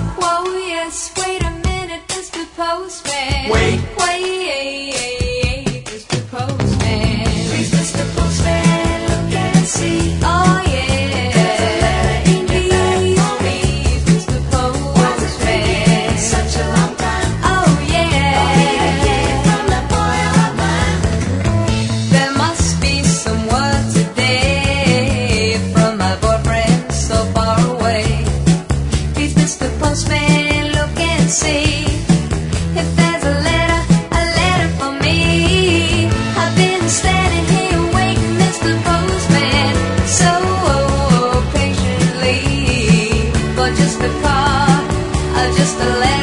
Whoa, yes, wait a minute, Mr. Postman. Wait. Wait, Mr. Postman. Please, Mr. Postman, look and see. Oh, yeah. There's a letter in your bag for me. Please, Mr. Why's it taking Postman. such a long time? Oh, yeah. From the boy of mine. There must be some word today from my boyfriend so far away. Please, Mr. Postman, look and see if there's a letter for me. I've been standing here waiting, Mr. Postman, so patiently for just a card, just a letter.